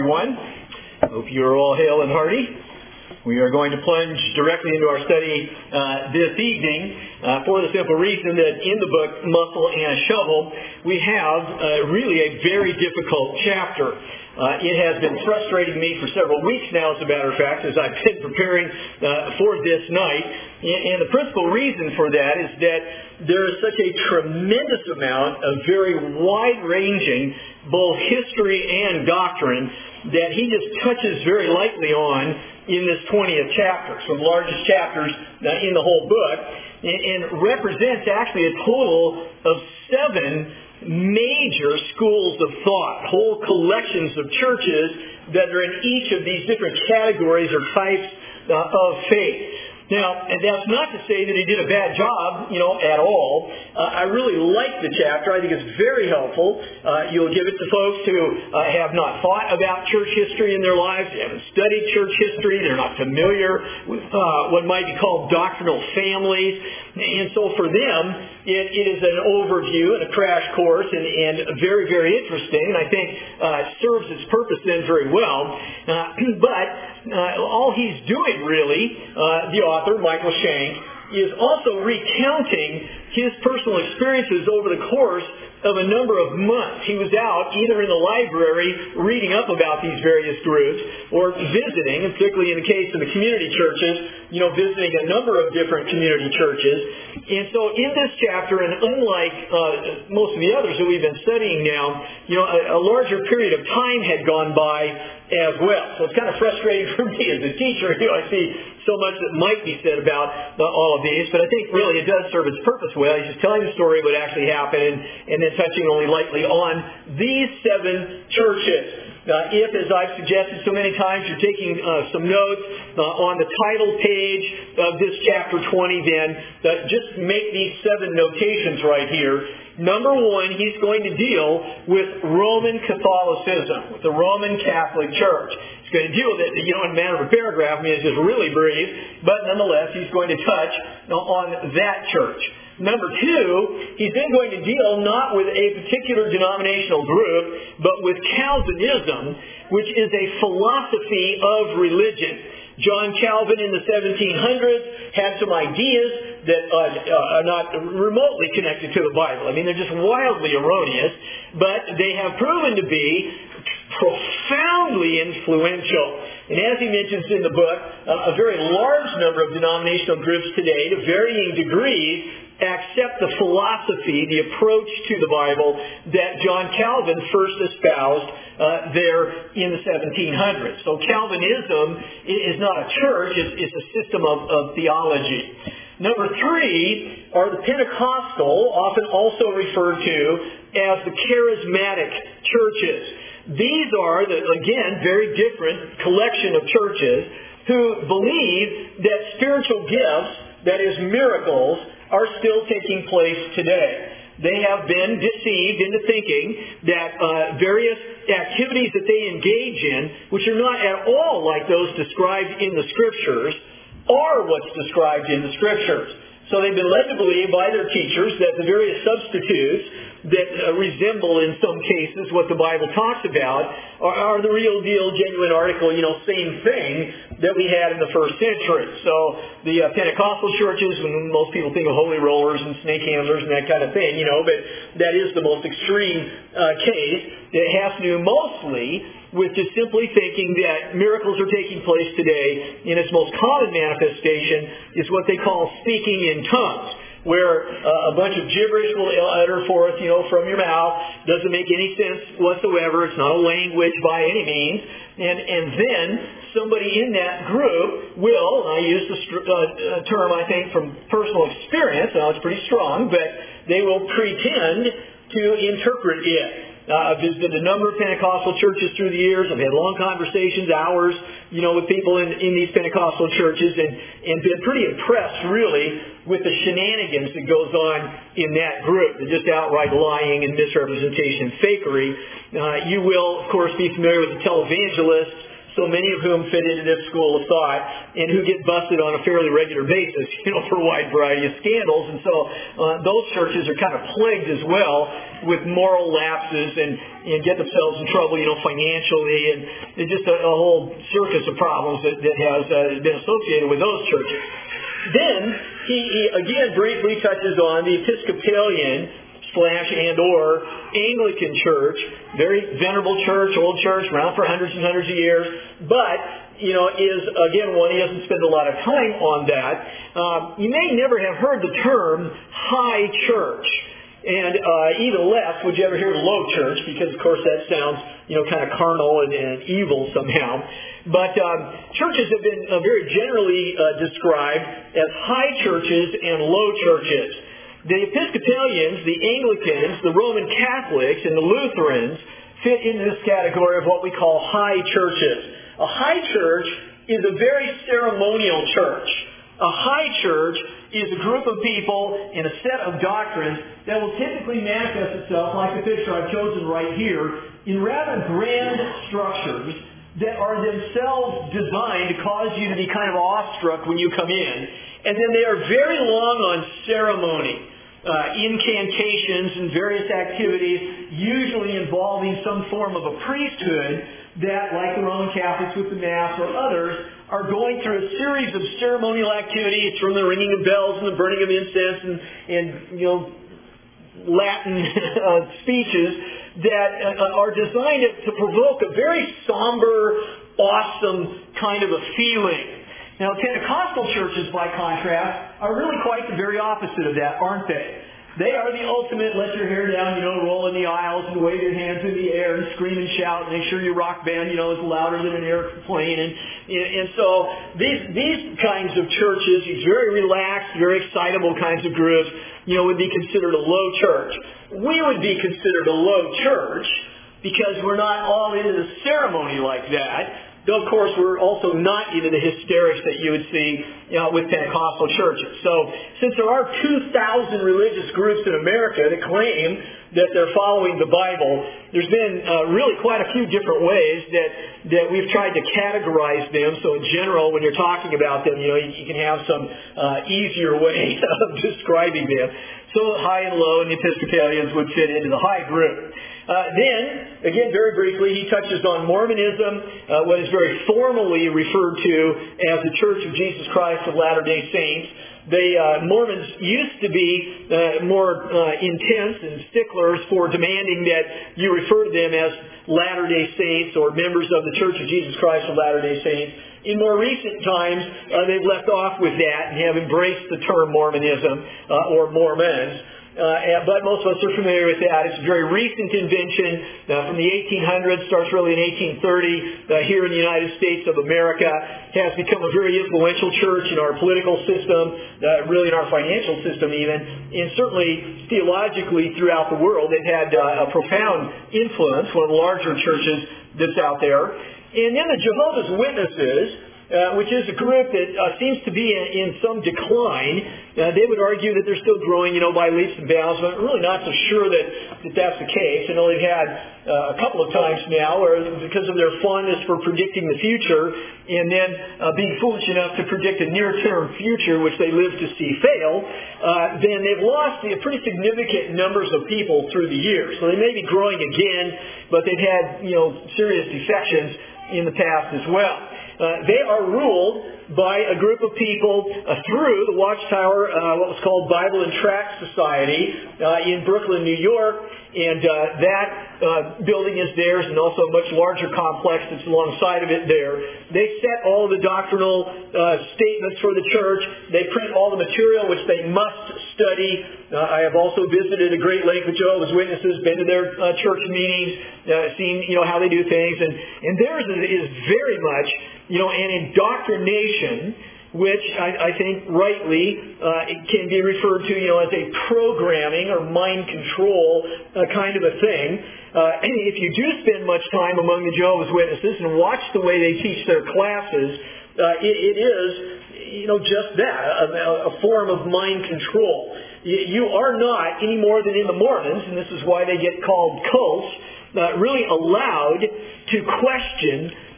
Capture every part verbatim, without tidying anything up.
Everyone, hope you're all hale and hearty. We are going to plunge directly into our study uh, this evening uh, for the simple reason that in the book Muscle and Shovel we have uh, really a very difficult chapter. Uh, it has been frustrating me for several weeks now, as a matter of fact, as I've been preparing uh, for this night. And the principal reason for that is that there is such a tremendous amount of very wide-ranging both history and doctrine that he just touches very lightly on in this twentieth chapter. It's one of the largest chapters uh, in the whole book, and, and represents actually a total of seven major schools of thought, whole collections of churches that are in each of these different categories or types uh, of faith. Now, and that's not to say that he did a bad job, you know, at all. Uh, I really like the chapter. I think it's very helpful. Uh, you'll give it to folks who uh, have not thought about church history in their lives, they haven't studied church history, they're not familiar with uh, what might be called doctrinal families. And so for them, it, it is an overview and a crash course and, and very, very interesting, and I think uh, serves its purpose then very well. Uh, but uh, all he's doing really, uh, the author, Michael Shank, is also recounting his personal experiences over the course of a number of months. He was out either in the library reading up about these various groups or visiting, and particularly in the case of the community churches, you know, visiting a number of different community churches. And so in this chapter, and unlike uh, most of the others that we've been studying now, you know, a, a larger period of time had gone by as well. So it's kind of frustrating for me as a teacher. You know, I see so much that might be said about uh, all of these, but I think really it does serve its purpose well. He's just telling the story of what actually happened, and, and then touching only lightly on these seven churches. Uh, if, as I've suggested so many times, you're taking uh, some notes uh, on the title page of this chapter twenty, then uh, just make these seven notations right here. Number one, he's going to deal with Roman Catholicism, with the Roman Catholic Church. He's going to deal with it, you know, in a matter of a paragraph. I mean, it's just really brief, but nonetheless, he's going to touch on that church. Number two, he's then going to deal not with a particular denominational group, but with Calvinism, which is a philosophy of religion. John Calvin in the seventeen hundreds had some ideas that uh, are not remotely connected to the Bible. I mean, they're just wildly erroneous, but they have proven to be profoundly influential. And as he mentions in the book, uh, a very large number of denominational groups today, to varying degrees, accept the philosophy, the approach to the Bible that John Calvin first espoused uh, there in the seventeen hundreds. So Calvinism is not a church, it's, it's a system of, of theology. Number three are the Pentecostal, often also referred to as the charismatic churches. These are, the, again, very different collection of churches who believe that spiritual gifts, that is miracles, are still taking place today. They have been deceived into thinking that uh, various activities that they engage in, which are not at all like those described in the Scriptures, are what's described in the Scriptures. So they've been led to believe by their teachers that the various substitutes that uh, resemble in some cases what the Bible talks about are, are the real deal, genuine article, you know, same thing that we had in the first century. So the uh, Pentecostal churches, when most people think of holy rollers and snake handlers and that kind of thing, you know, but that is the most extreme uh, case. It has to do mostly with just simply thinking that miracles are taking place today. In its most common manifestation is what they call speaking in tongues, where uh, a bunch of gibberish will utter forth, you know, from your mouth. Doesn't make any sense whatsoever. It's not a language by any means. And and then somebody in that group will, and I use the uh, term, I think, from personal experience. Now, it's pretty strong, but they will pretend to interpret it. Uh, I've visited a number of Pentecostal churches through the years. I've had long conversations, hours, you know, with people in, in these Pentecostal churches, and, and been pretty impressed, really, with the shenanigans that goes on in that group. They're just outright lying and misrepresentation and fakery. Uh, you will, of course, be familiar with the televangelist so many of whom fit into this school of thought, and who get busted on a fairly regular basis, you know, for a wide variety of scandals. And so uh, those churches are kind of plagued as well with moral lapses and, and get themselves in trouble, you know, financially, and it's just a, a whole circus of problems that, that has uh, been associated with those churches. Then he, he again briefly touches on the Episcopalian slash and or Anglican church, very venerable church, old church, around for hundreds and hundreds of years, but, you know, is, again, one, he doesn't spend a lot of time on that. Um, you may never have heard the term high church, and uh, even less would you ever hear low church, because, of course, that sounds, you know, kind of carnal and, and evil somehow. But um, churches have been uh, very generally uh, described as high churches and low churches. The Episcopalians, the Anglicans, the Roman Catholics, and the Lutherans fit into this category of what we call high churches. A high church is a very ceremonial church. A high church is a group of people in a set of doctrines that will typically manifest itself, like the picture I've chosen right here, in rather grand structures that are themselves designed to cause you to be kind of awestruck when you come in. And then they are very long on ceremony, uh, incantations and various activities, usually involving some form of a priesthood that, like the Roman Catholics with the Mass or others, are going through a series of ceremonial activities, from the ringing of bells and the burning of incense and, and you know, Latin uh, speeches that uh, are designed to provoke a very somber, awesome kind of a feeling. Now, Pentecostal churches, by contrast, are really quite the very opposite of that, aren't they? They are the ultimate let your hair down, you know, roll in the aisles and wave your hands in the air and scream and shout and make sure your rock band, you know, is louder than an airplane. And, and so these, these kinds of churches, these very relaxed, very excitable kinds of groups, you know, would be considered a low church. We would be considered a low church because we're not all into the ceremony like that. Though, of course, we're also not into the hysterics that you would see, you know, with Pentecostal churches. So, since there are two thousand religious groups in America that claim that they're following the Bible, there's been uh, really quite a few different ways that, that we've tried to categorize them. So, in general, when you're talking about them, you know, you, you can have some uh, easier way of describing them. So, high and low, and the Episcopalians would fit into the high group. Uh, then, again, very briefly, he touches on Mormonism, uh, what is very formally referred to as the Church of Jesus Christ of Latter-day Saints. They, uh, Mormons used to be uh, more uh, intense and sticklers for demanding that you refer to them as Latter-day Saints or members of the Church of Jesus Christ of Latter-day Saints. In more recent times, uh, they've left off with that and have embraced the term Mormonism uh, or Mormons. Uh, but most of us are familiar with that. It's a very recent invention uh, from the eighteen hundreds, starts really in eighteen thirty uh, here in the United States of America. Has become a very influential church in our political system, uh, really in our financial system even, and certainly theologically throughout the world. They've had uh, a profound influence, one of the larger churches that's out there. And then the Jehovah's Witnesses, Uh, which is a group that uh, seems to be in, in some decline. Uh, they would argue that they're still growing, you know, by leaps and bounds, but I'm really not so sure that, that that's the case. I know they've had uh, a couple of times now where, because of their fondness for predicting the future and then uh, being foolish enough to predict a near-term future, which they live to see fail, uh, then they've lost a pretty significant numbers of people through the years. So they may be growing again, but they've had, you know, serious defections in the past as well. Uh, they are ruled by a group of people uh, through the Watchtower, uh, what was called Bible and Tract Society uh, in Brooklyn, New York. And uh, that uh, building is theirs, and also a much larger complex that's alongside of it there. They set all the doctrinal uh, statements for the church. They print all the material which they must study. Uh, I have also visited a great length with Jehovah's Witnesses, been to their uh, church meetings, uh, seen, you know, how they do things. And, and theirs is very much, you know, an indoctrination, which I, I think rightly uh, it can be referred to, you know, as a programming or mind control uh, kind of a thing. Uh, and if you do spend much time among the Jehovah's Witnesses and watch the way they teach their classes, uh, it, it is, you know, just that, a, a form of mind control. You are not, any more than in the Mormons, and this is why they get called cults, uh, really allowed to question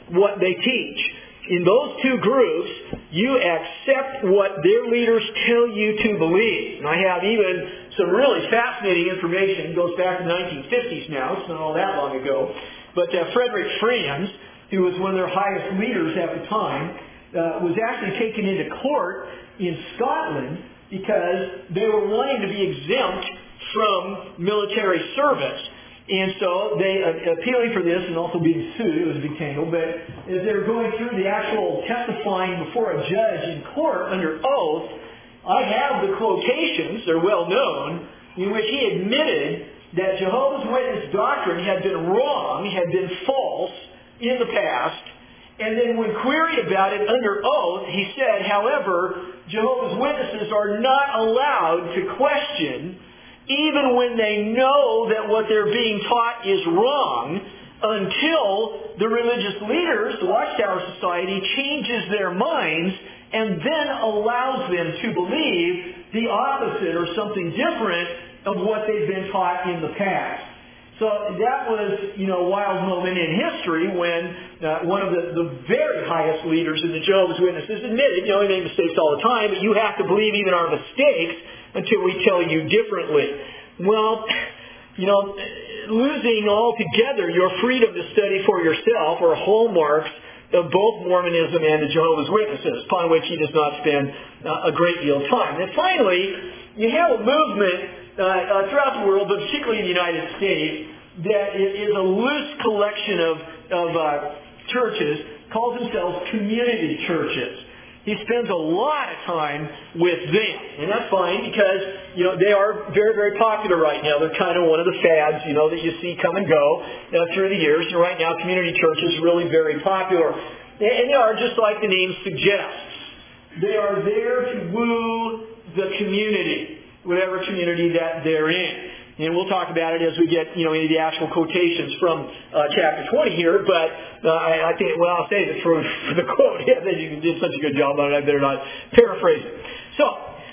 what they teach. In those two groups, you accept what their leaders tell you to believe. And I have even some really fascinating information. It goes back to the nineteen fifties now. It's not all that long ago. But uh, Frederick Franz, who was one of their highest leaders at the time, uh, was actually taken into court in Scotland because they were wanting to be exempt from military service. And so they, uh, appealing for this and also being sued, it was a big tangle, but as they were going through the actual testifying before a judge in court under oath, I have the quotations, they're well known, in which he admitted that Jehovah's Witness doctrine had been wrong, had been false in the past, and then when queried about it under oath, he said, however, Jehovah's Witnesses are not allowed to question even when they know that what they're being taught is wrong, until the religious leaders, the Watchtower Society, changes their minds and then allows them to believe the opposite or something different of what they've been taught in the past. So that was, you know, a wild moment in history when uh, one of the, the very highest leaders in the Jehovah's Witnesses admitted, you know, we make mistakes all the time, but you have to believe even our mistakes until we tell you differently. Well, you know, losing altogether your freedom to study for yourself are hallmarks of both Mormonism and the Jehovah's Witnesses, upon which he does not spend uh, a great deal of time. And finally, you have a movement uh, uh, throughout the world, but particularly in the United States, that is a loose collection of, of uh, churches, calls themselves community churches. He spends a lot of time with them. And that's fine because, you know, they are very, very popular right now. They're kind of one of the fads, you know, that you see come and go uh, through the years. And right now, community church is really very popular. And they are, just like the name suggests, they are there to woo the community, whatever community that they're in. And we'll talk about it as we get, you know, into the actual quotations from uh, chapter twenty here. But uh, I, I think, well, I'll say this for, for the quote. Yeah, you did such a good job on it, I better not paraphrase it. So,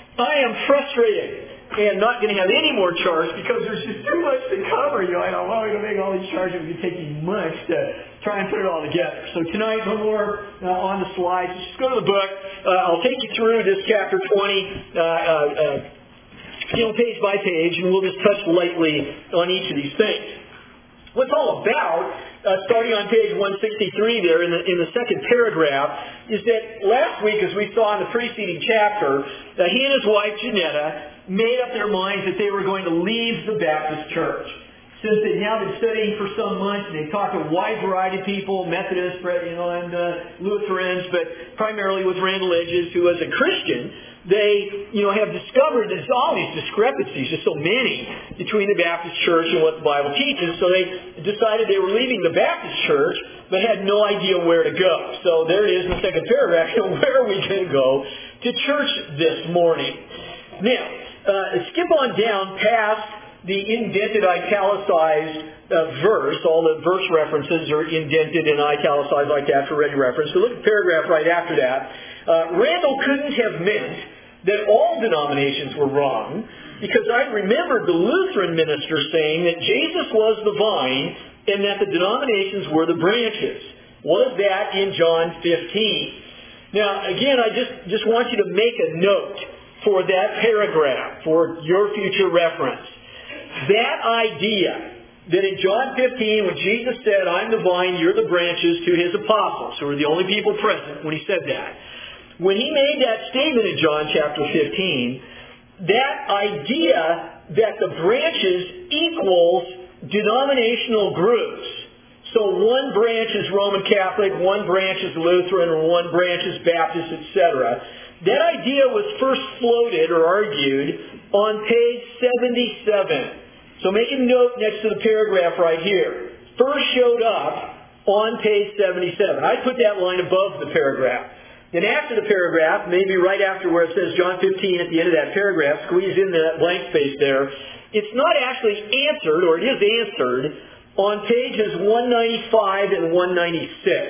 I am frustrated and not going to have any more charts because there's just too much to cover. You know, I know, well, we're going to make all these charts. It would be taking months to try and put it all together. So tonight, no more uh, on the slides. Just go to the book. Uh, I'll take you through this chapter twenty. Uh, uh, uh, You know, page by page, and we'll just touch lightly on each of these things. What it's all about, uh, starting on page one sixty-three there in the, in the second paragraph, is that last week, as we saw in the preceding chapter, uh, he and his wife, Janetta, made up their minds that they were going to leave the Baptist church. Since they've now been studying for some months, and they've talked to a wide variety of people, Methodists, you know, and uh, Lutherans, but primarily with Randall Edges, who was a Christian, they, you know, have discovered there's all these discrepancies, just so many, between the Baptist church and what the Bible teaches. So they decided they were leaving the Baptist church, but had no idea where to go. So there it is in the second paragraph. Where are we going to go to church this morning? Now, uh, skip on down past the indented italicized uh, verse. All the verse references are indented and italicized like that for ready reference. So look at the paragraph right after that. Uh, Randall couldn't have meant that all denominations were wrong, because I remembered the Lutheran minister saying that Jesus was the vine and that the denominations were the branches. Was that in John fifteen? Now, again, I just, just want you to make a note for that paragraph, for your future reference. That idea that in John fifteen, when Jesus said, I'm the vine, you're the branches, to his apostles, who were the only people present when he said that, when he made that statement in John chapter fifteen, that idea that the branches equals denominational groups. So one branch is Roman Catholic, one branch is Lutheran, or one branch is Baptist, et cetera. That idea was first floated or argued on page seventy-seven. So make a note next to the paragraph right here. First showed up on page seventy-seven. I put that line above the paragraph. Then after the paragraph, maybe right after where it says John fifteen at the end of that paragraph, squeeze in that blank space there, it's not actually answered, or it is answered, on pages one ninety-five and one ninety-six.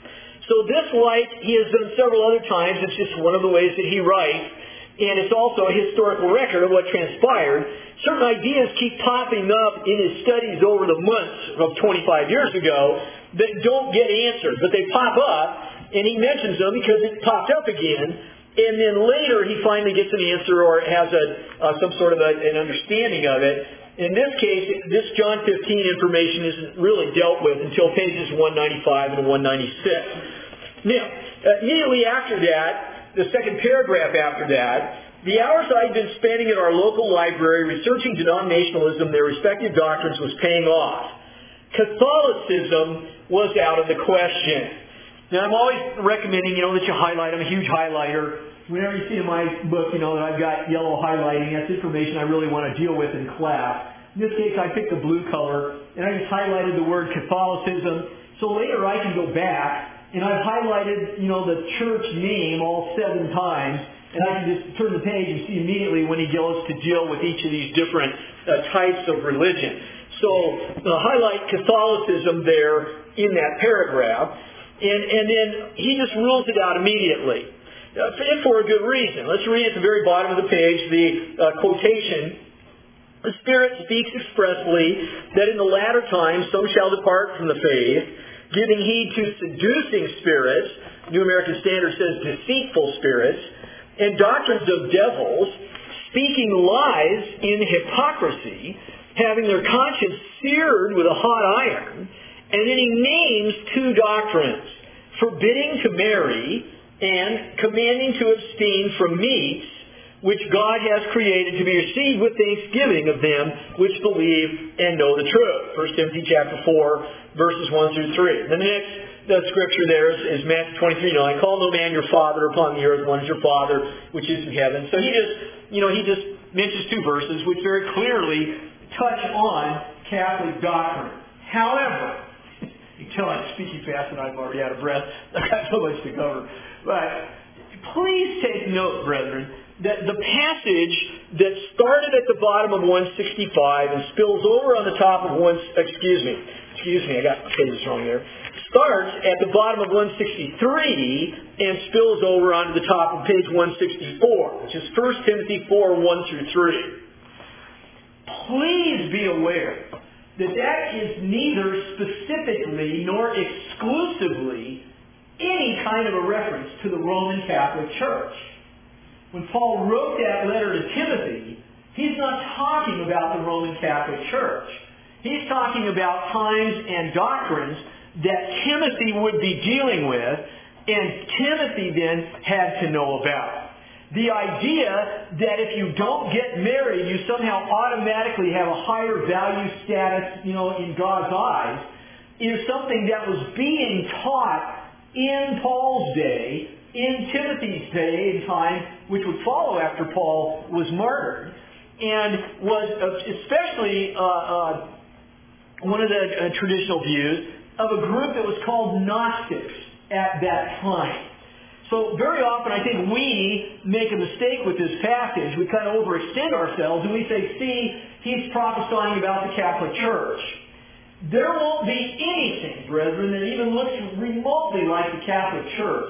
So this, like he has done several other times, it's just one of the ways that he writes, and it's also a historical record of what transpired. certain ideas keep popping up in his studies over the months of twenty-five years ago that don't get answered, but they pop up, and he mentions them because it popped up again, and then later he finally gets an answer or has a uh, some sort of a, an understanding of it. In this case, this John fifteen information isn't really dealt with until pages one ninety-five and one ninety-six. Now, uh, immediately after that, the second paragraph after that, the hours I had been spending at our local library researching denominationalism, their respective doctrines, was paying off. Catholicism was out of the question. Now, I'm always recommending, you know, that you highlight. I'm a huge highlighter. Whenever you see in my book, you know, that I've got yellow highlighting, that's information I really want to deal with in class. In this case, I picked the blue color, and I just highlighted the word Catholicism. So later I can go back, and I've highlighted, you know, the church name all seven times, and I can just turn the page and see immediately when he goes to deal with each of these different uh, types of religion. So uh, highlight Catholicism there in that paragraph, and, and then he just rules it out immediately, uh, and for a good reason. Let's read at the very bottom of the page the uh, quotation. The Spirit speaks expressly that in the latter times some shall depart from the faith, giving heed to seducing spirits, New American Standard says deceitful spirits, and doctrines of devils, speaking lies in hypocrisy, having their conscience seared with a hot iron. And then he names two doctrines, forbidding to marry and commanding to abstain from meats, which God has created to be received with thanksgiving of them which believe and know the truth. First Timothy chapter four, verses one through three. Then the next the scripture there is, is Matthew twenty-three nine. Call no man your father upon the earth, one is your Father which is in heaven. So he just, you know, he just mentions two verses which very clearly touch on Catholic doctrine. However, you can tell I'm speaking fast and I'm already out of breath. I've got so much to cover. But please take note, brethren, that the passage that started at the bottom of one sixty-five and spills over on the top of one, excuse me, excuse me, I got pages wrong there, starts at the bottom of one sixty-three and spills over onto the top of page one sixty-four, which is First Timothy four, one through three. Please be aware that that is neither specifically nor exclusively any kind of a reference to the Roman Catholic Church. When Paul wrote that letter to Timothy, he's not talking about the Roman Catholic Church. He's talking about times and doctrines that Timothy would be dealing with, and Timothy then had to know about. The idea that if you don't get married, you somehow automatically have a higher value status, you know, in God's eyes, is something that was being taught in Paul's day, in Timothy's day and time, which would follow after Paul was martyred, and was especially uh, uh, one of the uh, traditional views of a group that was called Gnostics at that time. So very often I think we make a mistake with this passage. We kind of overextend ourselves and we say, see, he's prophesying about the Catholic Church. There won't be anything, brethren, that even looks remotely like the Catholic Church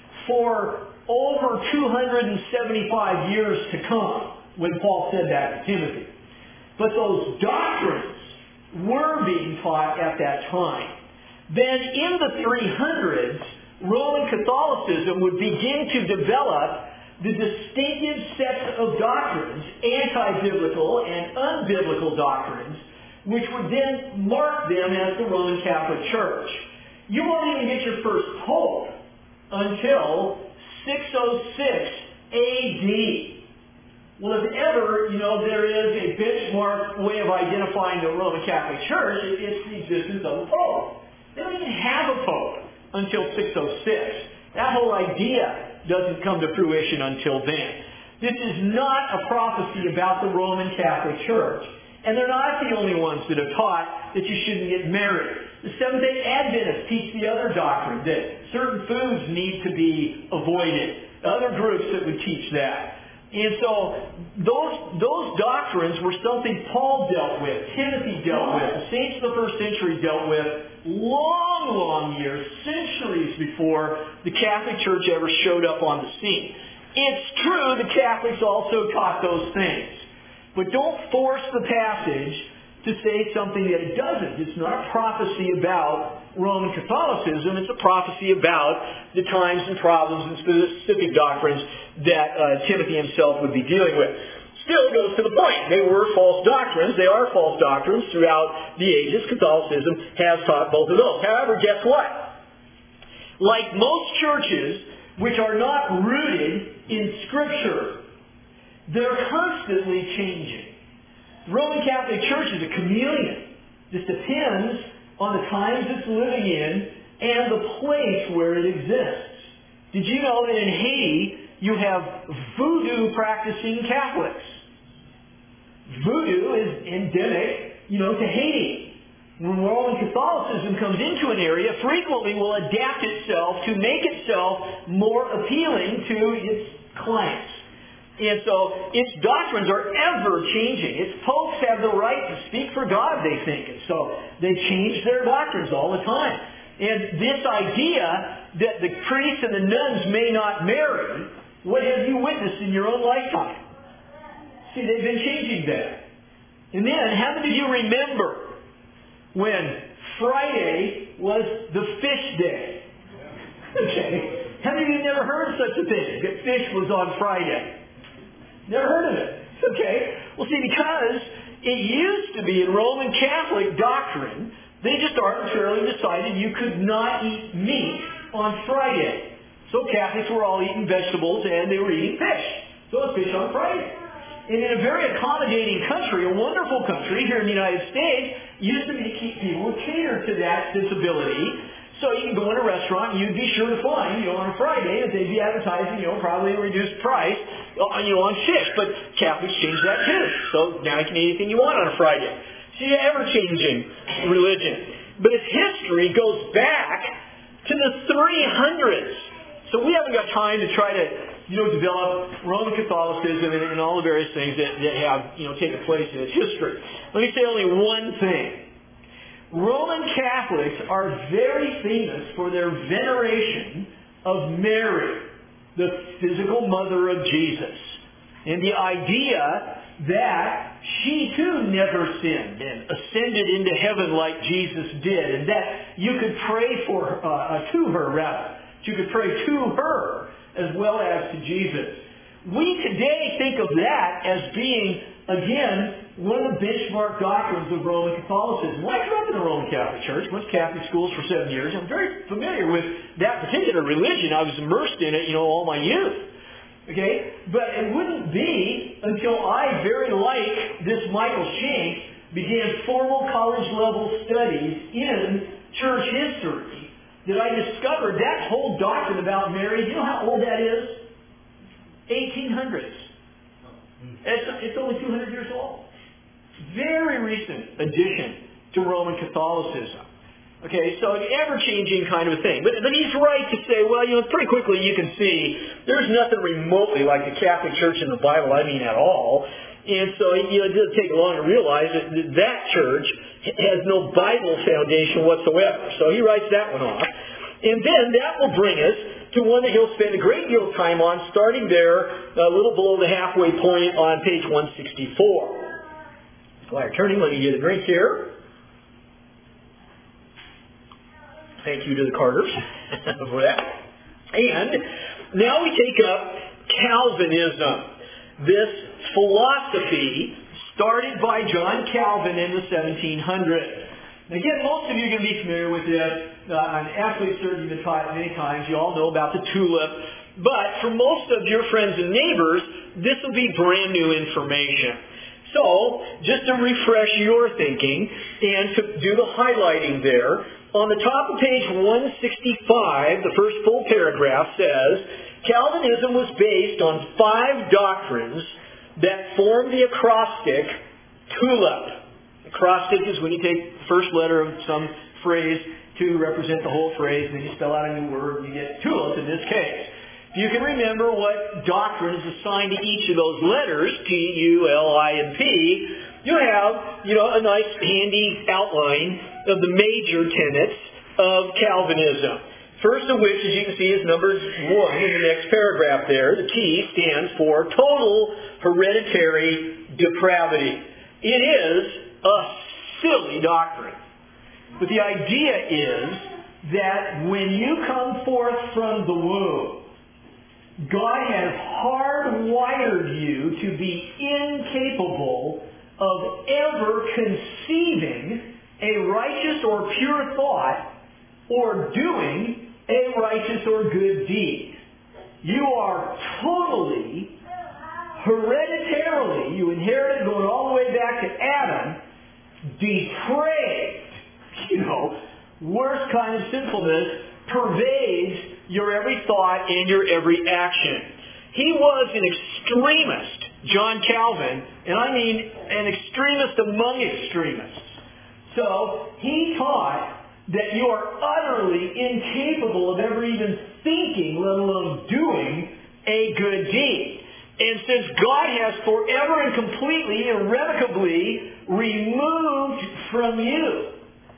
for over two hundred seventy-five years to come when Paul said that to Timothy. But those doctrines were being taught at that time. Then in the three hundreds, Roman Catholicism would begin to develop the distinctive sets of doctrines, anti-biblical and unbiblical doctrines, which would then mark them as the Roman Catholic Church. You won't even get your first pope until six oh six A D. Well, if ever, you know, there is a benchmark way of identifying the Roman Catholic Church, it's the existence of a pope. They don't even have a pope until six oh six. That whole idea doesn't come to fruition until then. This is not a prophecy about the Roman Catholic Church. And they're not the only ones that have taught that you shouldn't get married. The Seventh-day Adventists teach the other doctrine, that certain foods need to be avoided. Other groups that would teach that. And so those, those doctrines were something Paul dealt with, Timothy dealt with, the saints of the first century dealt with long, long years, centuries before the Catholic Church ever showed up on the scene. It's true the Catholics also taught those things. But don't force the passage to say something that it doesn't. It's not a prophecy about Roman Catholicism. It's a prophecy about the times and problems and specific doctrines that uh, Timothy himself would be dealing with. Still, it goes to the point. They were false doctrines. They are false doctrines throughout the ages. Catholicism has taught both of those. However, guess what? Like most churches which are not rooted in Scripture, they're constantly changing. The Roman Catholic Church is a chameleon. This depends on the times it's living in and the place where it exists. Did you know that in Haiti you have voodoo practicing Catholics? Voodoo is endemic, you know, to Haiti. When Roman Catholicism comes into an area, frequently will adapt itself to make itself more appealing to its clients. And so its doctrines are ever changing. Its popes have the right to speak for God, they think. And so they change their doctrines all the time. And this idea that the priests and the nuns may not marry, what have you witnessed in your own lifetime? See, they've been changing that. And then, how many of you remember when Friday was the fish day? Okay. How many of you never heard of such a thing? That fish was on Friday? Never heard of it. Okay. Well, see, because it used to be in Roman Catholic doctrine, they just arbitrarily decided you could not eat meat on Friday. So Catholics were all eating vegetables and they were eating fish. So it was fish on Friday. And in a very accommodating country, a wonderful country here in the United States, used to be to keep people who cater to that sensibility. So you can go in a restaurant and you'd be sure to find, you know, on a Friday that they'd be advertising, you know, probably a reduced price, you know, on fish. But Catholics changed that too. So now you can eat anything you want on a Friday. See, ever-changing religion. But its history goes back to the three hundreds. So we haven't got time to try to, you know, develop Roman Catholicism and, and all the various things that, that have, you know, taken place in its history. Let me say only one thing. Roman Catholics are very famous for their veneration of Mary, the physical mother of Jesus. And the idea that she too never sinned and ascended into heaven like Jesus did, and that you could pray for her, uh, to her rather. You could pray to her as well as to Jesus. We today think of that as being, again, one of the benchmark doctrines of Roman Catholicism. Well, I grew up in the Roman Catholic Church, went to Catholic schools for seven years. I'm very familiar with that particular religion. I was immersed in it, you know, all my youth. Okay? But it wouldn't be until I, very like this Michael Shank, began formal college-level studies in church history that I discovered that whole doctrine about Mary. Do you know how old that is? eighteen hundreds. It's, it's only two hundred years old. Very recent addition to Roman Catholicism. Okay, so an ever-changing kind of a thing. But, but he's right to say, well, you know, pretty quickly you can see there's nothing remotely like the Catholic Church in the Bible, I mean at all. And so, you know, it doesn't take long to realize that that church has no Bible foundation whatsoever. So he writes that one off. And then that will bring us to one that he'll spend a great deal of time on, starting there a little below the halfway point on page one sixty-four. While you're turning, let me get a drink here. Thank you to the Carters for that. And now we take up Calvinism. This philosophy started by John Calvin in the seventeen hundreds. Again, most of you are going to be familiar with this. Uh, I'm absolutely certain you've been taught it many times. You all know about the tulip. But for most of your friends and neighbors, this will be brand new information. So, just to refresh your thinking and to do the highlighting there, on the top of page one sixty-five, the first full paragraph says, Calvinism was based on five doctrines that form the acrostic tulip. Acrostic is when you take the first letter of some phrase to represent the whole phrase, and then you spell out a new word, and you get tulip in this case. If you can remember what doctrine is assigned to each of those letters, T, U, L, I, and P, you have, you know, a nice handy outline of the major tenets of Calvinism. First of which, as you can see, is number one in the next paragraph there. The T stands for total hereditary depravity. It is a silly doctrine. But the idea is that when you come forth from the womb, God has hardwired you to be incapable of ever conceiving a righteous or pure thought or doing a righteous or good deed. You are totally, hereditarily, you inherited going all the way back to Adam, depraved, you know, worst kind of sinfulness pervades your every thought and your every action. He was an extremist, John Calvin, and I mean an extremist among extremists. So he taught that you are utterly incapable of ever even thinking, let alone doing, a good deed. And since God has forever and completely, irrevocably removed from you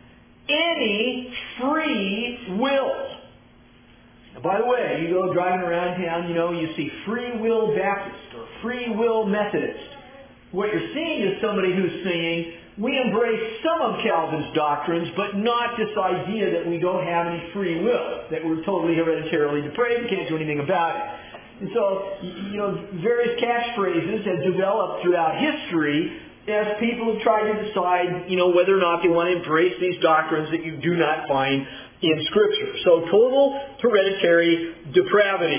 any free will. Now, by the way, you go driving around town, you know, you see Free Will Baptist or Free Will Methodist. What you're seeing is somebody who's saying, we embrace some of Calvin's doctrines, but not this idea that we don't have any free will, that we're totally hereditarily depraved, can't do anything about it. And so, you know, various catchphrases have developed throughout history as people have tried to decide, you know, whether or not they want to embrace these doctrines that you do not find in Scripture. So total hereditary depravity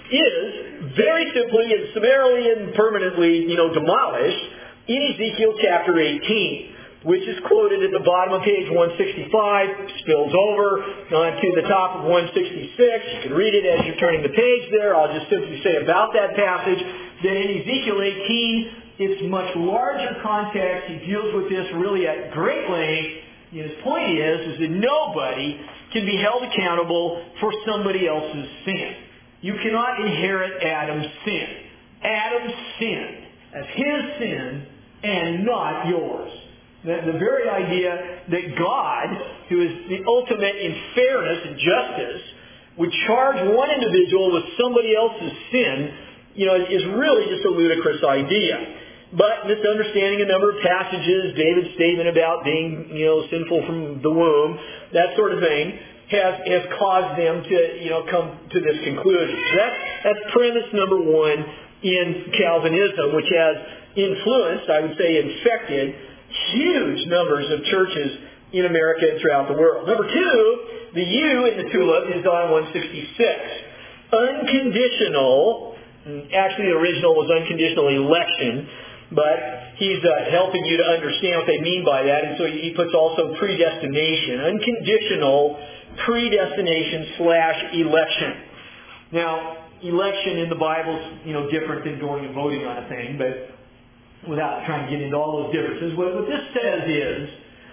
is very simply and summarily and permanently, you know, demolished in Ezekiel chapter eighteen, which is quoted at the bottom of page one sixty-five, spills over onto the top of one sixty-six. You can read it as you're turning the page there. I'll just simply say about that passage that in Ezekiel eighteen, it's much larger context. He deals with this really at great length. And his point is, is that nobody can be held accountable for somebody else's sin. You cannot inherit Adam's sin. Adam sinned as his sin and not yours. The, the very idea that God, who is the ultimate in fairness and justice, would charge one individual with somebody else's sin, you know, is really just a ludicrous idea. But misunderstanding a number of passages, David's statement about being, you know, sinful from the womb, that sort of thing, has, has caused them to, you know, come to this conclusion. So that's, that's premise number one in Calvinism, which has influenced, I would say infected, huge numbers of churches in America and throughout the world. Number two, the U in the tulip is on one sixty-six. Unconditional, actually the original was unconditional election, but he's uh, helping you to understand what they mean by that, and so he puts also predestination. Unconditional predestination slash election. Now, election in the Bible is, you know, different than going and voting on a thing, but without trying to get into all those differences, what, what this says is,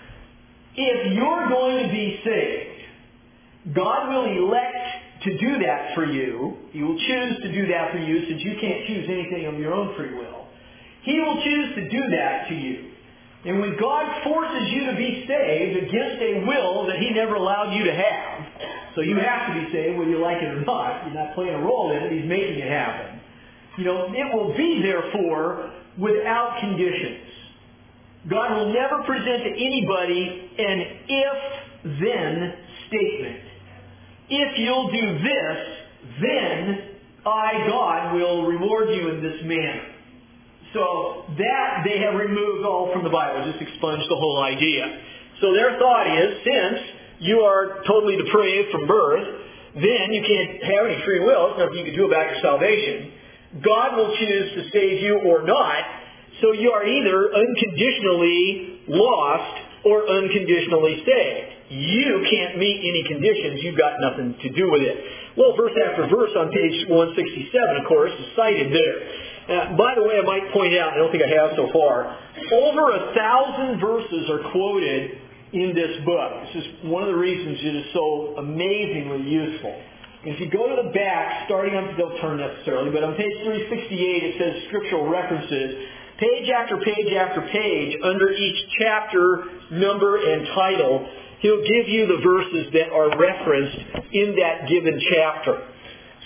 if you're going to be saved, God will elect to do that for you. He will choose to do that for you, since you can't choose anything of your own free will. He will choose to do that to you. And when God forces you to be saved against a will that He never allowed you to have, so you have to be saved whether you like it or not, you're not playing a role in it, He's making it happen. You know, it will be, therefore, without conditions. God will never present to anybody an if-then statement. If you'll do this, then I, God, will reward you in this manner. So that they have removed all from the Bible, just expunged the whole idea. So their thought is, since you are totally depraved from birth, then you can't have any free will. There's nothing you can do about your salvation. God will choose to save you or not. So you are either unconditionally lost or unconditionally saved. You can't meet any conditions. You've got nothing to do with it. Well, verse after verse on page one sixty-seven, of course, is cited there. Uh, by the way, I might point out, I don't think I have so far, over a thousand verses are quoted in this book. This is one of the reasons it is so amazingly useful. If you go to the back, starting on, don't turn necessarily, but on page three sixty-eight it says scriptural references. Page after page after page, under each chapter, number, and title, he'll give you the verses that are referenced in that given chapter.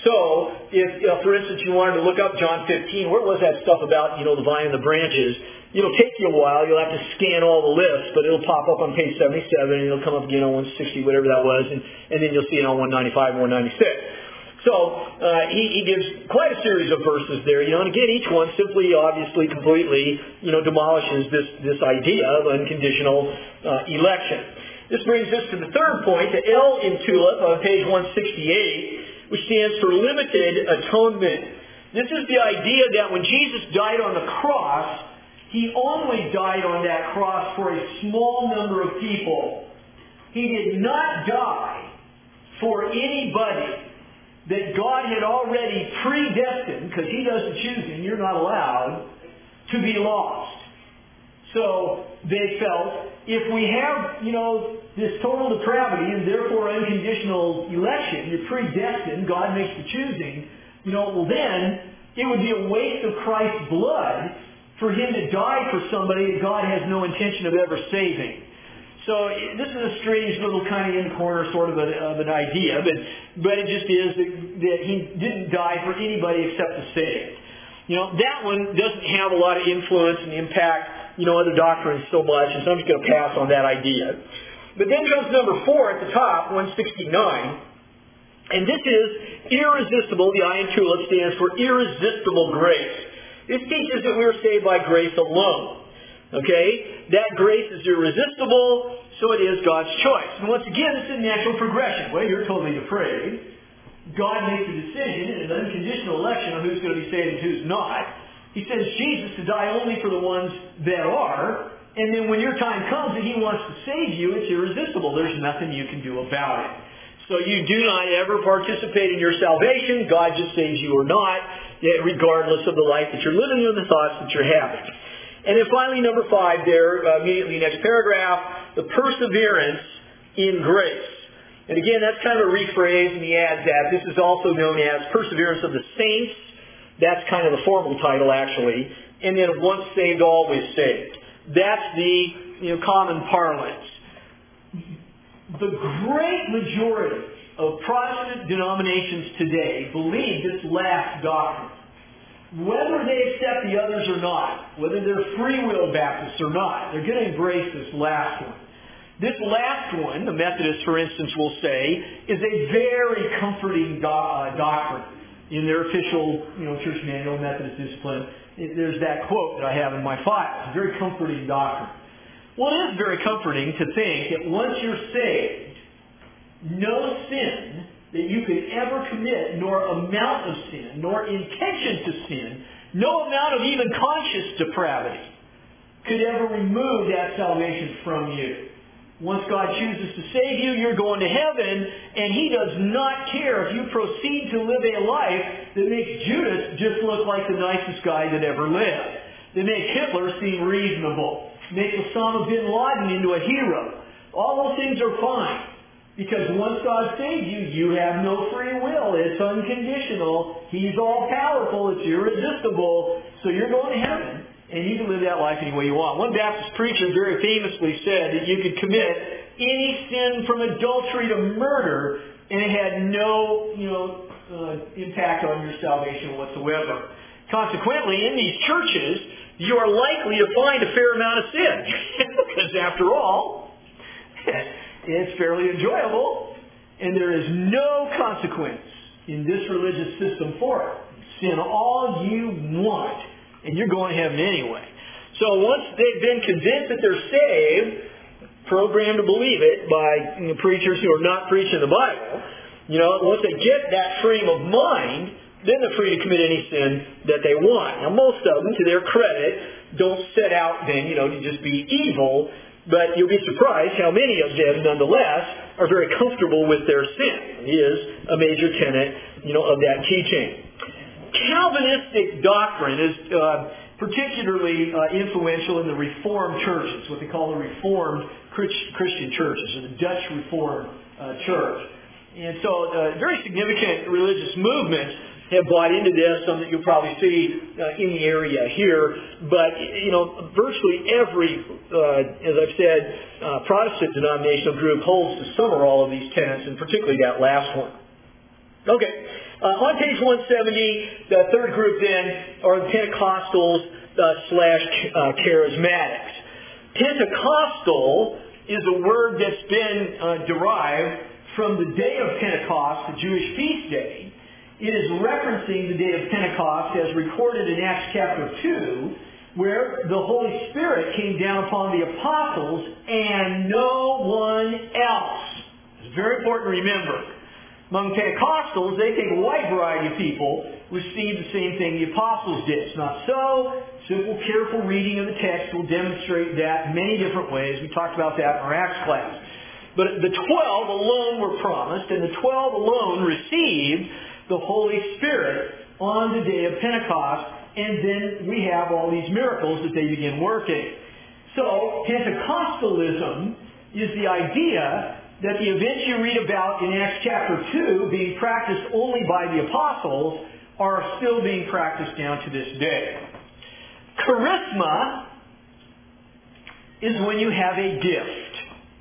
So, if, if, for instance, you wanted to look up John fifteen, where was that stuff about, you know, the vine and the branches? It'll take you a while. You'll have to scan all the lists, but it'll pop up on page seventy-seven, and it'll come up again on one sixty, whatever that was, and, and then you'll see it on one ninety-five and one ninety-six. So, uh, he, he gives quite a series of verses there, you know, and again, each one simply, obviously, completely, you know, demolishes this, this idea of unconditional uh, election. This brings us to the third point, the L in TULIP on page one sixty-eight, which stands for limited atonement. This is the idea that when Jesus died on the cross, He only died on that cross for a small number of people. He did not die for anybody that God had already predestined, because He does the choosing, you're not allowed, to be lost. So they felt, if we have, you know, this total depravity and therefore unconditional election, you're predestined, God makes the choosing, you know, well then, it would be a waste of Christ's blood for Him to die for somebody that God has no intention of ever saving. So this is a strange little kind of in-corner sort of, a, of an idea, but, but it just is that, that He didn't die for anybody except the saved. You know, that one doesn't have a lot of influence and impact, you know, other doctrines so much, and so I'm just going to pass on that idea. But then comes number four at the top, one sixty-nine, and this is irresistible. The I in TULIP stands for irresistible grace. This teaches that we are saved by grace alone. Okay? That grace is irresistible, so it is God's choice. And once again, this is natural progression. Well, you're totally depraved. God makes a decision in an unconditional election on who's going to be saved and who's not. He sends Jesus to die only for the ones that are. And then when your time comes and He wants to save you, it's irresistible. There's nothing you can do about it. So you do not ever participate in your salvation. God just saves you or not, regardless of the life that you're living and the thoughts that you're having. And then finally, number five there, uh, immediately next paragraph, the perseverance in grace. And again, that's kind of a rephrase, and he adds that. This is also known as perseverance of the saints. That's kind of the formal title, actually. And then once saved, always saved. That's the, you know, common parlance. The great majority of Protestant denominations today believe this last doctrine. Whether they accept the others or not, whether they're free will Baptists or not, they're going to embrace this last one. This last one, the Methodists, for instance, will say, is a very comforting do- uh, doctrine. In their official, you know, church manual, Methodist discipline, it, there's that quote that I have in my file. It's a very comforting doctrine. Well, it is very comforting to think that once you're saved, no sin that you could ever commit, nor amount of sin, nor intention to sin, no amount of even conscious depravity could ever remove that salvation from you. Once God chooses to save you, you're going to heaven, and He does not care if you proceed to live a life that makes Judas just look like the nicest guy that ever lived, that makes Hitler seem reasonable, makes Osama bin Laden into a hero. All those things are fine, because once God saves you, you have no free will. It's unconditional. He's all-powerful. It's irresistible. So you're going to heaven. And you can live that life any way you want. One Baptist preacher very famously said that you could commit any sin from adultery to murder, and it had no, you know, uh, impact on your salvation whatsoever. Consequently, in these churches, you are likely to find a fair amount of sin. Because after all, it's fairly enjoyable, and there is no consequence in this religious system for it. Sin all you want, and you're going to heaven anyway. So once they've been convinced that they're saved, programmed to believe it by, you know, preachers who are not preaching the Bible, you know, once they get that frame of mind, then they're free to commit any sin that they want. Now, most of them, to their credit, don't set out then, you know, to just be evil, but you'll be surprised how many of them, nonetheless, are very comfortable with their sin. It is a major tenet, you know, of that teaching. Calvinistic doctrine is uh, particularly uh, influential in the Reformed churches, what they call the Reformed Christian churches, or the Dutch Reformed uh, Church. And so uh, very significant religious movements have bought into this, some that you'll probably see uh, in the area here. But, you know, virtually every, uh, as I've said, uh, Protestant denominational group holds to some or all of these tenets, and particularly that last one. Okay. Uh, on page one seventy, the third group then are the Pentecostals uh, slash uh, Charismatics. Pentecostal is a word that's been uh, derived from the day of Pentecost, the Jewish feast day. It is referencing the day of Pentecost as recorded in Acts chapter two, where the Holy Spirit came down upon the apostles and no one else. It's very important to remember. Among Pentecostals, they take a wide variety of people receive the same thing the apostles did. It's not so. Simple, careful reading of the text will demonstrate that many different ways. We talked about that in our Acts class. But the twelve alone were promised, and the twelve alone received the Holy Spirit on the day of Pentecost, and then we have all these miracles that they begin working. So, Pentecostalism is the idea that the events you read about in Acts chapter two being practiced only by the apostles are still being practiced down to this day. Charisma is when you have a gift.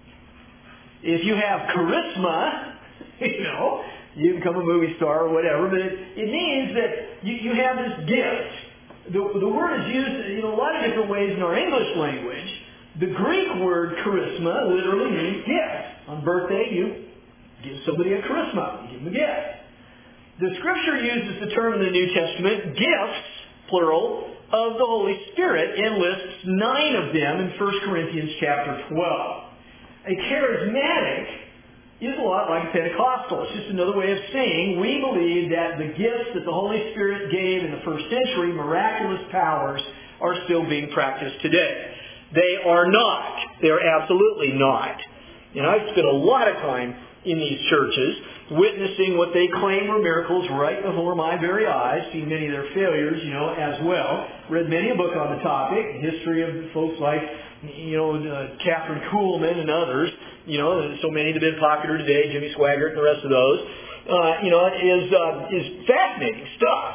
If you have charisma, you know, you become a movie star or whatever, but it, it means that you, you have this gift. The, the word is used in a lot of different ways in our English language. The Greek word charisma literally means gift. On birthday, you give somebody a charisma. You give them a gift. The Scripture uses the term in the New Testament, gifts, plural, of the Holy Spirit, and lists nine of them in First Corinthians chapter twelve. A charismatic is a lot like a Pentecostal. It's just another way of saying we believe that the gifts that the Holy Spirit gave in the first century, miraculous powers, are still being practiced today. They are not. They are absolutely not. And I've spent a lot of time in these churches witnessing what they claim were miracles right before my very eyes, seen many of their failures, you know, as well. Read many a book on the topic, history of folks like, you know, uh, Catherine Kuhlman and others, you know, so many that have been popular today, Jimmy Swaggart and the rest of those, uh, you know, is, uh, is fascinating stuff.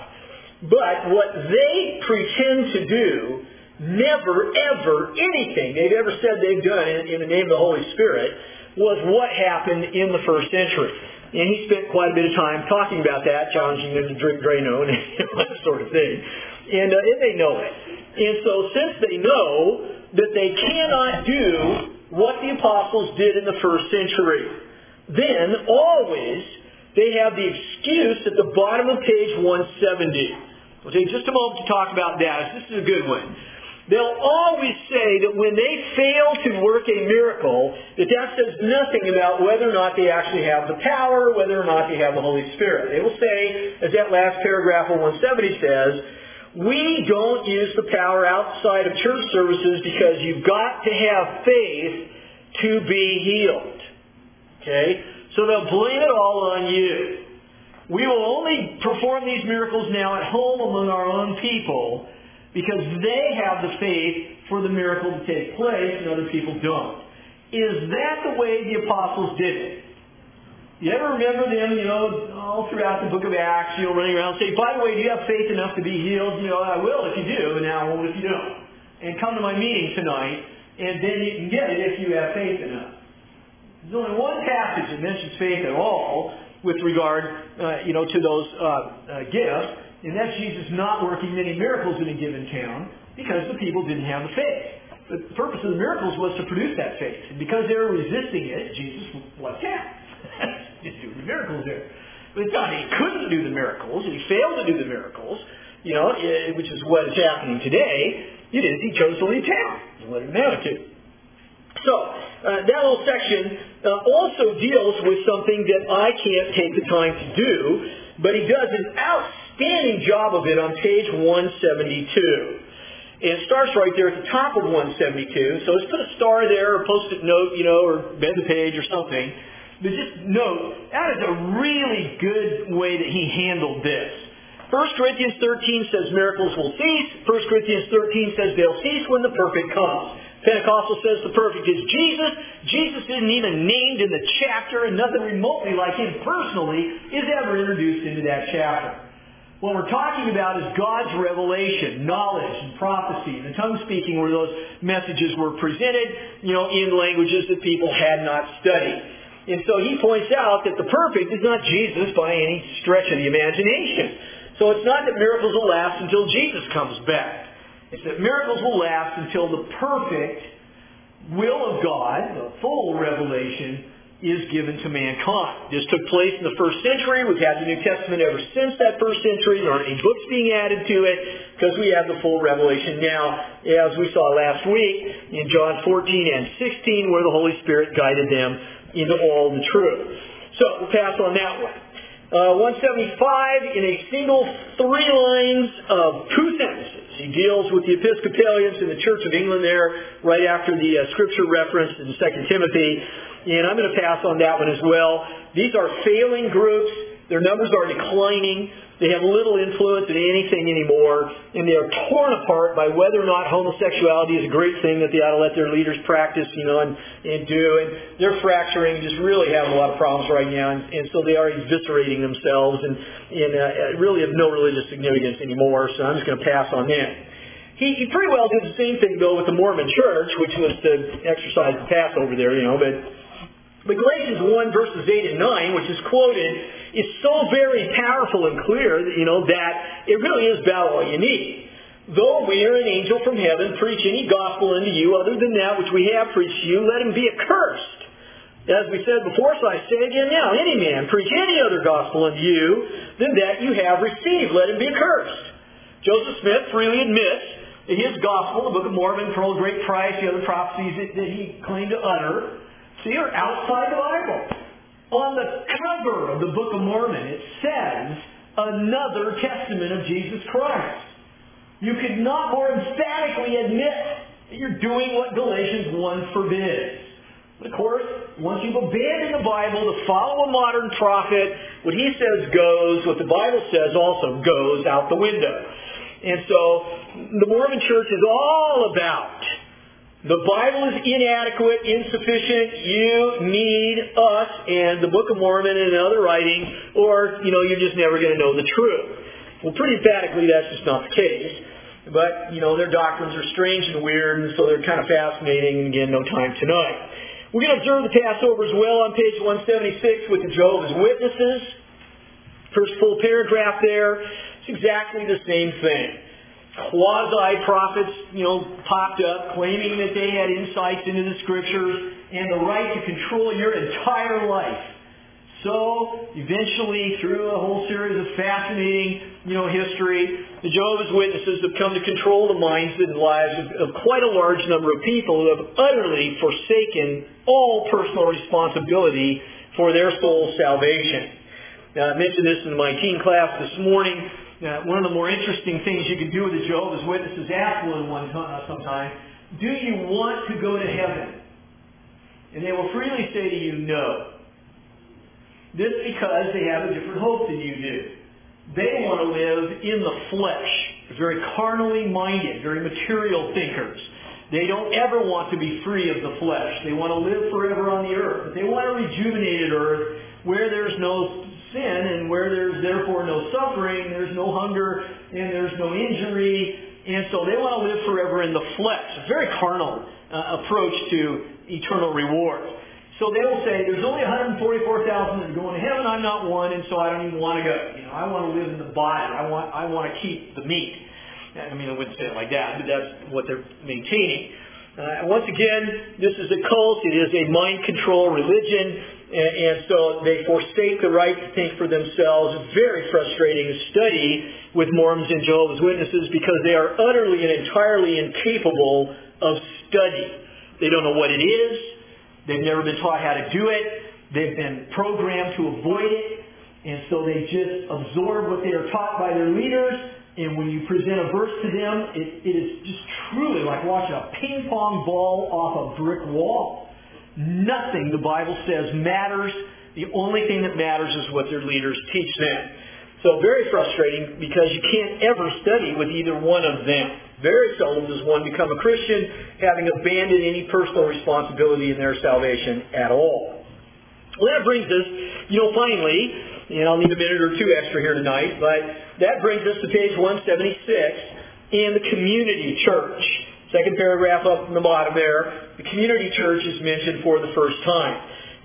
But what they pretend to do, never, ever, anything they've ever said they've done in, in the name of the Holy Spirit, was what happened in the first century. And he spent quite a bit of time talking about that, challenging them to drink Drano and that sort of thing. And, uh, and they know it. And so since they know that they cannot do what the apostles did in the first century, then always they have the excuse at the bottom of page one seventy. We'll take just a moment to talk about that. This is a good one. They'll always say that when they fail to work a miracle, that that says nothing about whether or not they actually have the power, whether or not they have the Holy Spirit. They will say, as that last paragraph of one seventy says, we don't use the power outside of church services because you've got to have faith to be healed. Okay? So they'll blame it all on you. We will only perform these miracles now at home among our own people because they have the faith for the miracle to take place and other people don't. Is that the way the apostles did it? You ever remember them, you know, all throughout the book of Acts, you know, running around and say, by the way, do you have faith enough to be healed? You know, I will if you do, and now I won't if you don't. And come to my meeting tonight, and then you can get it if you have faith enough. There's only one passage that mentions faith at all with regard, uh, you know, to those uh, uh, gifts, and that's Jesus not working many miracles in a given town because the people didn't have the faith. The purpose of the miracles was to produce that faith. And because they were resisting it, Jesus left town. He's doing the miracles there. But it's not that he couldn't do the miracles, and he failed to do the miracles, you know, which is what is happening today. It is he chose to leave town and let it amount to. So, uh, that little section uh, also deals with something that I can't take the time to do, but he does an outstanding job of it on page one seventy-two. And it starts right there at the top of one seventy-two. So let's put a star there or post-it note, you know, or bend the page or something. But just note, that is a really good way that he handled this. First Corinthians thirteen says miracles will cease. First Corinthians thirteen says they'll cease when the perfect comes. Pentecostal says the perfect is Jesus. Jesus isn't even named in the chapter, and nothing remotely like him personally is ever introduced into that chapter. What we're talking about is God's revelation, knowledge, and prophecy, and the tongue speaking where those messages were presented, you know, in languages that people had not studied. And so he points out that the perfect is not Jesus by any stretch of the imagination. So it's not that miracles will last until Jesus comes back. It's that miracles will last until the perfect will of God, the full revelation, is given to mankind. This took place in the first century. We've had the New Testament ever since that first century. There aren't any books being added to it because we have the full revelation now, as we saw last week in John fourteen and sixteen, where the Holy Spirit guided them into all the truth. So we'll pass on that one. Uh, one seventy-five, in a single three lines of two sentences, he deals with the Episcopalians in the Church of England there, right after the uh, scripture reference in Second Timothy. And I'm going to pass on that one as well. These are failing groups. Their numbers are declining. They have little influence in anything anymore. And they are torn apart by whether or not homosexuality is a great thing that they ought to let their leaders practice, you know, and, and do. And they're fracturing, just really having a lot of problems right now. And, and so they are eviscerating themselves and, and uh, really have no religious significance anymore. So I'm just going to pass on that. He, he pretty well did the same thing, though, with the Mormon Church, which was to exercise the Passover there, you know, but... But Galatians one, verses eight and nine, which is quoted, is so very powerful and clear, you know, that it really is about all you need. Though we are an angel from heaven, preach any gospel unto you other than that which we have preached to you, let him be accursed. As we said before, so I say again now, any man preach any other gospel unto you than that you have received, let him be accursed. Joseph Smith freely admits that his gospel, the Book of Mormon, Pearl of Great Price, the other prophecies that, that he claimed to utter, see, are outside the Bible. On the cover of the Book of Mormon, it says, another testament of Jesus Christ. You could not more emphatically admit that you're doing what Galatians one forbids. Of course, once you've abandoned the Bible to follow a modern prophet, what he says goes, what the Bible says also goes out the window. And so, the Mormon Church is all about the Bible is inadequate, insufficient. You need us and the Book of Mormon and other writings, or, you know, you're just never going to know the truth. Well, pretty emphatically, that's just not the case. But, you know, their doctrines are strange and weird, and so they're kind of fascinating. Again, no time tonight. We're going to observe the Passover as well on page one seventy-six with the Jehovah's Witnesses. First full paragraph there. It's exactly the same thing. Quasi-prophets, you know, popped up claiming that they had insights into the Scriptures and the right to control your entire life. So, eventually, through a whole series of fascinating, you know, history, the Jehovah's Witnesses have come to control the minds and lives of, of quite a large number of people who have utterly forsaken all personal responsibility for their soul's salvation. Now, I mentioned this in my teen class this morning. Uh, one of the more interesting things you can do with the Jehovah's Witnesses, ask one one uh, sometime, do you want to go to heaven? And they will freely say to you, no. This because they have a different hope than you do. They want to live in the flesh. They're very carnally minded, very material thinkers. They don't ever want to be free of the flesh. They want to live forever on the earth. But they want a rejuvenated earth where there's no sin and where there's therefore no suffering, there's no hunger, and there's no injury. And so they want to live forever in the flesh. A very carnal uh, approach to eternal reward. So they will say, there's only one hundred forty-four thousand that are going to heaven, I'm not one, and so I don't even want to go. You know, I want to live in the body. I want, I want to keep the meat. I mean, I wouldn't say it like that, but that's what they're maintaining. Uh, once again, this is a cult. It is a mind control religion, and, and so they forsake the right to think for themselves. It's very frustrating to study with Mormons and Jehovah's Witnesses because they are utterly and entirely incapable of study. They don't know what it is. They've never been taught how to do it. They've been programmed to avoid it, and so they just absorb what they are taught by their leaders. And when you present a verse to them, it, it is just truly like watching a ping pong ball off a brick wall. Nothing the Bible says matters. The only thing that matters is what their leaders teach them. So very frustrating because you can't ever study with either one of them. Very seldom does one become a Christian having abandoned any personal responsibility in their salvation at all. Well, that brings us, you know, finally, and I'll need a minute or two extra here tonight, but that brings us to page one seventy-six in the community church. Second paragraph up from the bottom there, the community church is mentioned for the first time.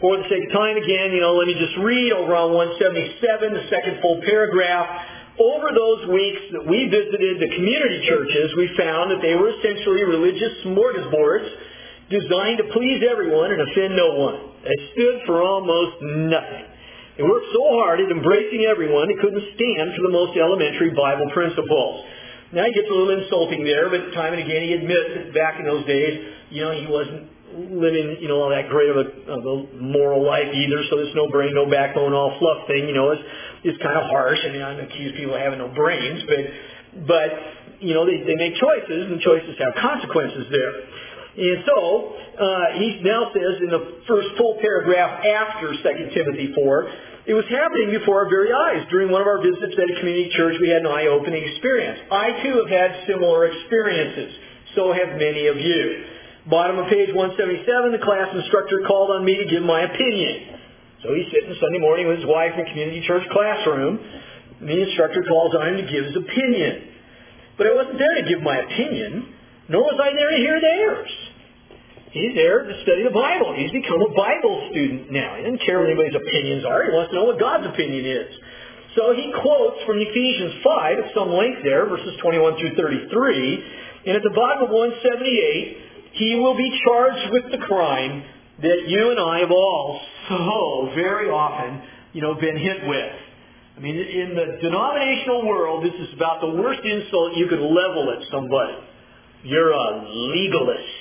For the sake of time, again, you know, let me just read over on one seventy-seven, the second full paragraph. Over those weeks that we visited the community churches, we found that they were essentially religious smorgasbords designed to please everyone and offend no one. They stood for almost nothing. They worked so hard at embracing everyone, they couldn't stand for the most elementary Bible principles. Now he gets a little insulting there, but time and again he admits that back in those days, you know, he wasn't living, you know, all that great of a, of a moral life either, so this no brain, no backbone, all fluff thing, you know, is, is kind of harsh. I mean, I don't accuse people of having no brains, but, but you know, they, they make choices, and choices have consequences there. And so, uh, he now says in the first full paragraph after Second Timothy four, it was happening before our very eyes. During one of our visits at a community church, we had an eye-opening experience. I, too, have had similar experiences. So have many of you. Bottom of page one seventy-seven, the class instructor called on me to give my opinion. So he's sitting Sunday morning with his wife in a community church classroom, and the instructor calls on him to give his opinion. But I wasn't there to give my opinion, nor was I there to hear theirs. He's there to study the Bible. He's become a Bible student now. He doesn't care what anybody's opinions are. He wants to know what God's opinion is. So he quotes from Ephesians five at some length there, verses twenty-one through thirty-three. And at the bottom of one seventy-eight, he will be charged with the crime that you and I have all so very often, you know, been hit with. I mean, in the denominational world, this is about the worst insult you could level at somebody. You're a legalist.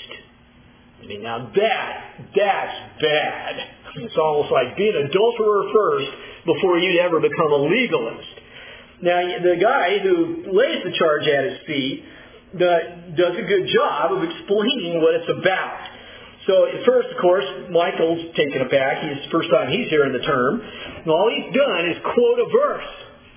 I mean, now that, that's bad. It's almost like being an adulterer first before you'd ever become a legalist. Now, the guy who lays the charge at his feet does a good job of explaining what it's about. So at first, of course, Michael's taken aback. It's the first time he's hearing the term. And all he's done is quote a verse.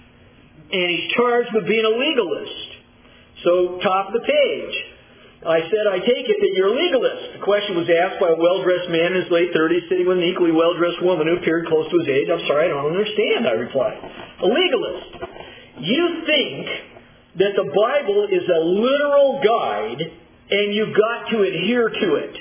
And he's charged with being a legalist. So, top of the page. I said, I take it that you're a legalist. The question was asked by a well-dressed man in his late thirties sitting with an equally well-dressed woman who appeared close to his age. I'm sorry, I don't understand, I replied. A legalist. You think that the Bible is a literal guide and you've got to adhere to it.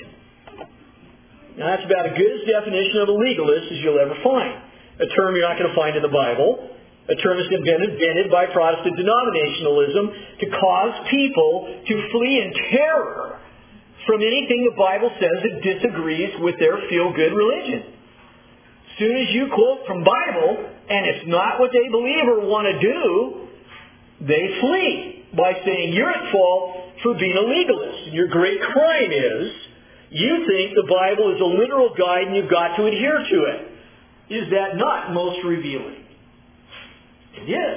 Now, that's about as good a definition of a legalist as you'll ever find. A term you're not going to find in the Bible. A term that's been invented by Protestant denominationalism to cause people to flee in terror from anything the Bible says that disagrees with their feel-good religion. As soon as you quote from Bible, and it's not what they believe or want to do, they flee by saying you're at fault for being a legalist. And your great crime is you think the Bible is a literal guide and you've got to adhere to it. Is that not most revealing? It is.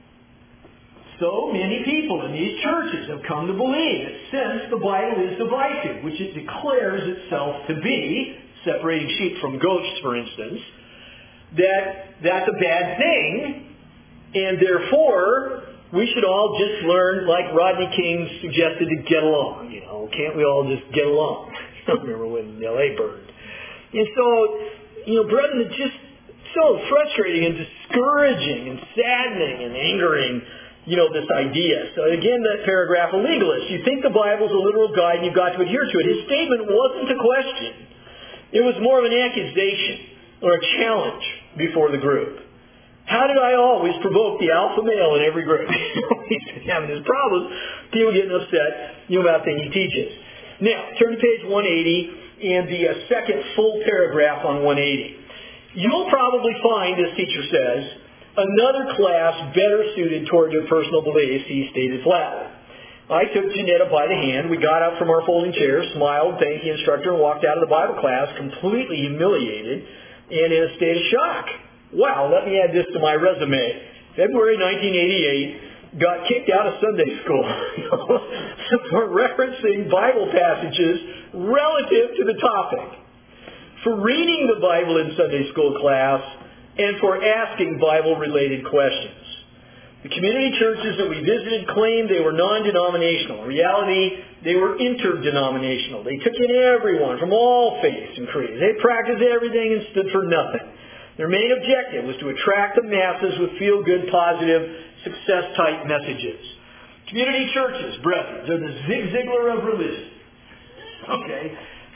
So many people in these churches have come to believe that since the Bible is divisive, which it declares itself to be, separating sheep from goats, for instance, that that's a bad thing, and therefore we should all just learn, like Rodney King suggested, to get along. You know, can't we all just get along? I remember when L A burned. And so, you know, brethren, it's just so frustrating and discouraging and saddening and angering, you know, this idea. So again, that paragraph, a legalist. You think the Bible's a literal guide and you've got to adhere to it. His statement wasn't a question. It was more of an accusation or a challenge before the group. How did I always provoke the alpha male in every group? He's having his problems. People getting upset, you know, about things he teaches. Now, turn to page one eighty and the uh, second full paragraph on one eighty. You'll probably find, as teacher says, another class better suited toward your personal beliefs, he stated flatly. I took Janetta by the hand. We got up from our folding chairs, smiled, thanked the instructor, and walked out of the Bible class completely humiliated and in a state of shock. Wow, let me add this to my resume. February nineteen eighty-eight, got kicked out of Sunday school for referencing Bible passages relative to the topic, for reading the Bible in Sunday school class, and for asking Bible-related questions. The community churches that we visited claimed they were non-denominational. In reality, they were interdenominational. They took in everyone from all faiths and creeds. They practiced everything and stood for nothing. Their main objective was to attract the masses with feel-good, positive, success-type messages. Community churches, brethren, they're the Zig Ziglar of religion. Okay?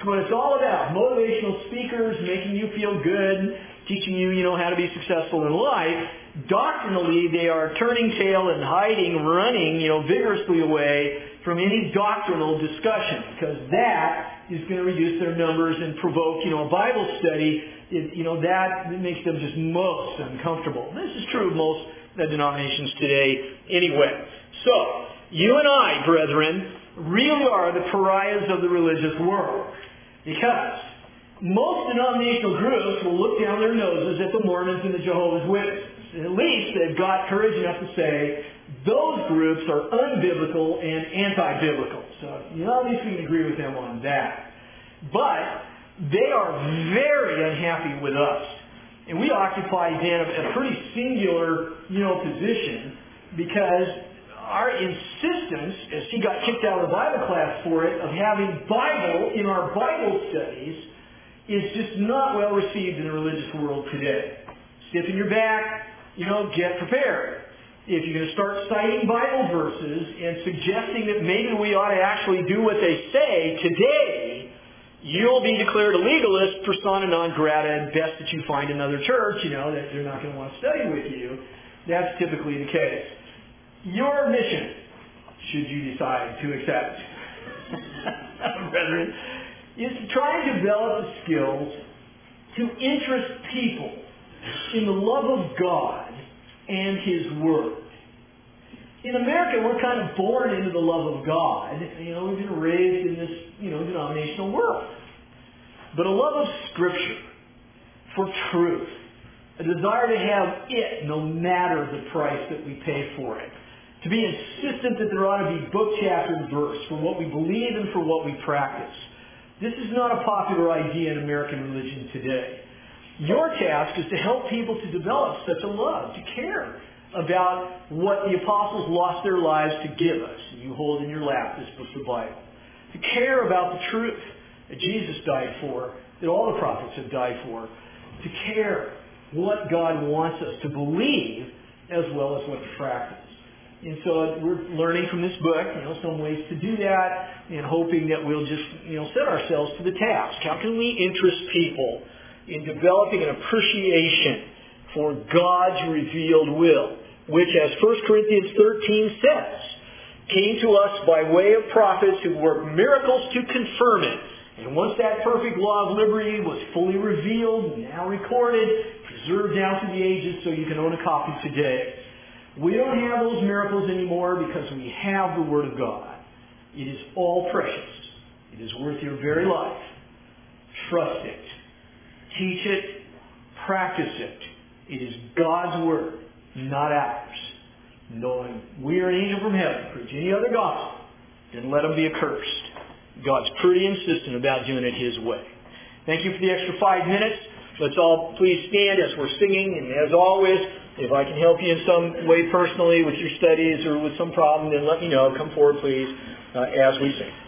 what it's all about. Motivational speakers making you feel good, teaching you, you know, how to be successful in life. Doctrinally, they are turning tail and hiding, running, you know, vigorously away from any doctrinal discussion, because that is going to reduce their numbers and provoke, you know, a Bible study. It, you know, that makes them just most uncomfortable. This is true of most uh, denominations today anyway. So, you and I, brethren, really are the pariahs of the religious world, because most denominational groups will look down their noses at the Mormons and the Jehovah's Witnesses. At least they've got courage enough to say those groups are unbiblical and anti-biblical. So, you know, at least we can agree with them on that. But they are very unhappy with us. And we occupy then a pretty singular, you know, position, because our insistence, as he got kicked out of the Bible class for it, of having Bible in our Bible studies is just not well received in the religious world today. Stiffen your back, you know, get prepared. If you're going to start citing Bible verses and suggesting that maybe we ought to actually do what they say today, you'll be declared a legalist, persona non grata, and best that you find another church, you know, that they're not going to want to study with you. That's typically the case. Your mission, should you decide to accept, brethren, is to try and develop the skills to interest people in the love of God and His Word. In America, we're kind of born into the love of God. You know, we've been raised in this, you know, denominational world. But a love of Scripture, for truth, a desire to have it no matter the price that we pay for it. To be insistent that there ought to be book, chapter, and verse for what we believe and for what we practice. This is not a popular idea in American religion today. Your task is to help people to develop such a love, to care about what the apostles lost their lives to give us. You hold in your lap this book, the Bible. To care about the truth that Jesus died for, that all the prophets have died for. To care what God wants us to believe as well as what to practice. And so we're learning from this book, you know, some ways to do that, and hoping that we'll just, you know, set ourselves to the task. How can we interest people in developing an appreciation for God's revealed will, which, as First Corinthians thirteen says, came to us by way of prophets who worked miracles to confirm it. And once that perfect law of liberty was fully revealed, now recorded, preserved down through the ages so you can own a copy today. We don't have those miracles anymore because we have the Word of God. It is all precious. It is worth your very life. Trust it. Teach it. Practice it. It is God's Word, not ours. Knowing we are an angel from heaven, preach any other gospel, then let them be accursed. God's pretty insistent about doing it His way. Thank you for the extra five minutes. Let's all please stand as we're singing, and as always, if I can help you in some way personally with your studies or with some problem, then let me know. Come forward, please, uh, as we sing.